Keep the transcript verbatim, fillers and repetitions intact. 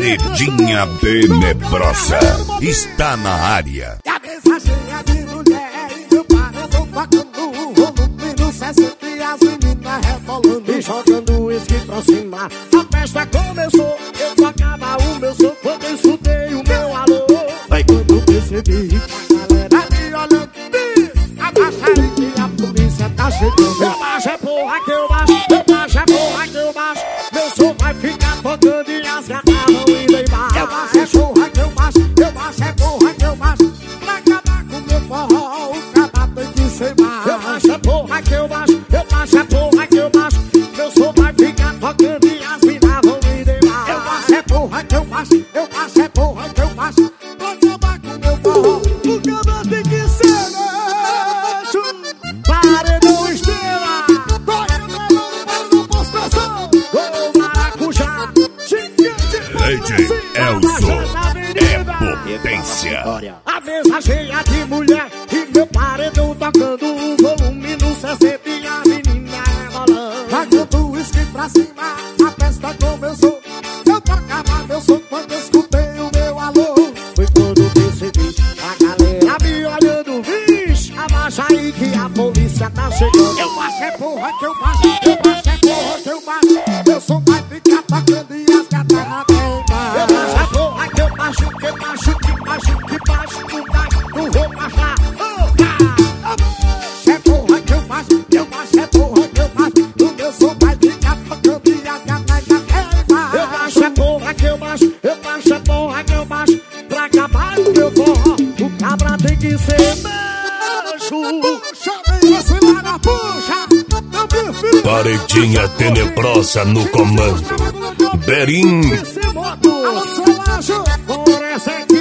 Paredinha Tenebrosa está na área. E a mesa cheia de mulher e meu paredão tocando o volume no sessenta e as meninas rebolando e jogando uísque pra cima. A festa começou, eu tocava o meu som quando eu escutei o meu alô. Foi quando eu percebi a galera me olhando, abaixa aí que a polícia tá chegando. Eu baixo é porra que eu baixo, eu baixo é porra que eu baixo. Meu som vai ficar tocando e as gatas vão indo embaixo. Eu baixo é porra que eu baixo, eu baixo é porra que eu baixo. Pra acabar com meu forró, o caba tem que ser mais. Eu baixo é porra que eu baixo, eu baixo é porra que eu baixo. Meu som vai ficar tocando e as minas vão indo embaixo. Eu baixo é porra que eu baixo, eu baixo é porra que eu baixo. Pra acabar com meu forró, o caba tem que ser mais. Paredão estrela, toca melhor no pós-pressão. Ô maracujá, D J Elson é potência. a mesa cheia de mulher e meu paredão tocando o volume no sessenta e a menina rebolando. Jogando uísque pra cima, a festa começou. Eu tocava meu som quando eu escutei o meu alô. Foi quando percebi a galera me olhando, vixe, abaixa aí que a polícia tá chegando. Eu baixo é porra que eu baixo, eu baixo é porra que eu baixo. Meu som vai ficar tocando e as gatas vem mais. Eu baixo é porra que eu baixo, que baixo, que baixo, que baixo, não vai, não vou baixar. É porra que eu baixo, eu baixo é porra que eu baixo. O meu som vai ficar tocando e as gatas vem mais. Eu baixo é porra que eu baixo, eu baixo é porra que eu baixo. Pra acabar com meu forró, o cabra tem que ser macho. Puxa, vem esse lá, puxa. Paredinha Tenebrosa no comando. Berim. Alô, seu Lajo, por essa